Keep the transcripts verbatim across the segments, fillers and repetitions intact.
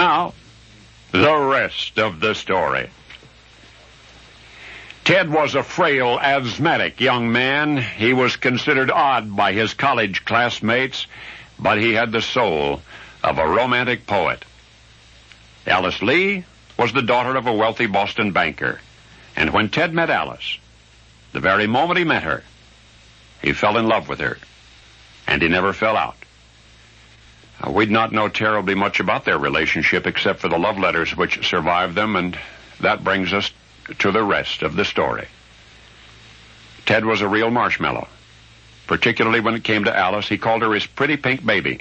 Now, the rest of the story. Ted was a frail, asthmatic young man. He was considered odd by his college classmates, but he had the soul of a romantic poet. Alice Lee was the daughter of a wealthy Boston banker, and when Ted met Alice, the very moment he met her, he fell in love with her, and he never fell out. Uh, we'd not know terribly much about their relationship except for the love letters which survived them, and that brings us to the rest of the story. Ted was a real marshmallow. Particularly when it came to Alice, he called her his pretty pink baby.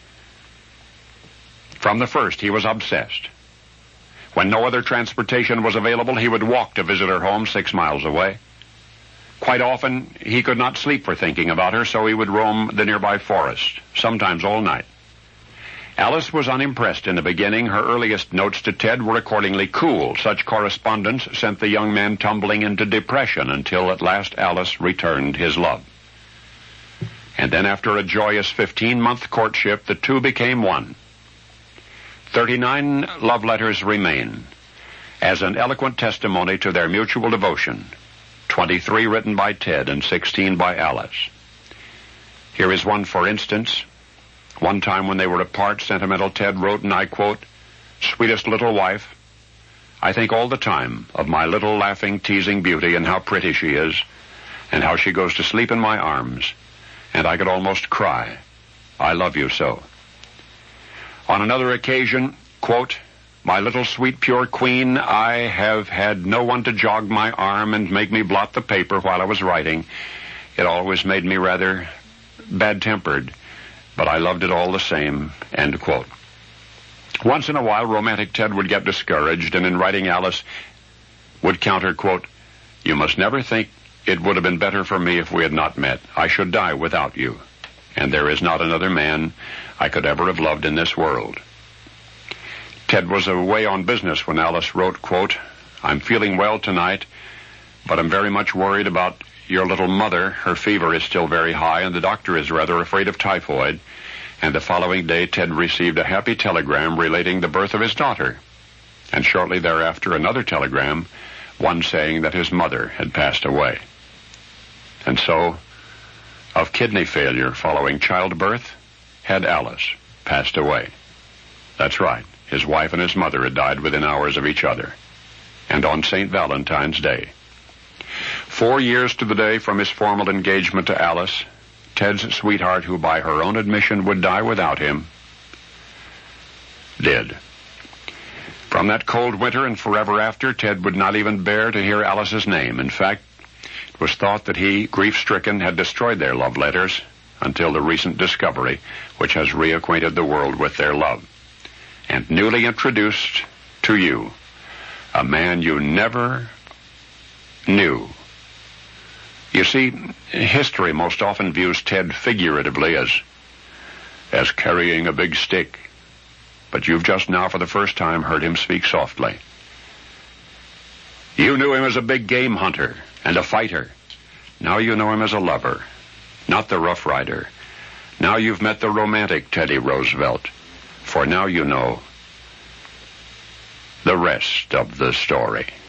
From the first, he was obsessed. When no other transportation was available, he would walk to visit her home six miles away. Quite often, he could not sleep for thinking about her, so he would roam the nearby forest, sometimes all night. Alice was unimpressed in the beginning. Her earliest notes to Ted were accordingly cool. Such correspondence sent the young man tumbling into depression until at last Alice returned his love. And then after a joyous fifteen-month courtship, the two became one. Thirty-nine love letters remain as an eloquent testimony to their mutual devotion, twenty-three written by Ted and sixteen by Alice. Here is one, for instance. One time when they were apart, sentimental Ted wrote, and I quote, "Sweetest little wife, I think all the time of my little laughing, teasing beauty and how pretty she is, and how she goes to sleep in my arms, and I could almost cry. I love you so." On another occasion, quote, "My little sweet pure queen, I have had no one to jog my arm and make me blot the paper while I was writing. It always made me rather bad-tempered, but I loved it all the same," end quote. Once in a while, romantic Ted would get discouraged, and in writing Alice would counter, quote, "You must never think it would have been better for me if we had not met. I should die without you, and there is not another man I could ever have loved in this world." Ted was away on business when Alice wrote, quote, "I'm feeling well tonight, but I'm very much worried about your little mother. Her fever is still very high, and the doctor is rather afraid of typhoid." And the following day, Ted received a happy telegram relating the birth of his daughter, and shortly thereafter another telegram, one saying that his mother had passed away. And so, of kidney failure following childbirth, had Alice passed away. That's right, his wife and his mother had died within hours of each other, and on Saint Valentine's Day. Four years to the day from his formal engagement to Alice, Ted's sweetheart, who by her own admission would die without him, did. From that cold winter and forever after, Ted would not even bear to hear Alice's name. In fact, it was thought that he, grief-stricken, had destroyed their love letters until the recent discovery, which has reacquainted the world with their love. And newly introduced to you, a man you never knew. You see, history most often views Ted figuratively as, as carrying a big stick. But you've just now for the first time heard him speak softly. You knew him as a big game hunter and a fighter. Now you know him as a lover, not the Rough Rider. Now you've met the romantic Teddy Roosevelt. For now you know the rest of the story.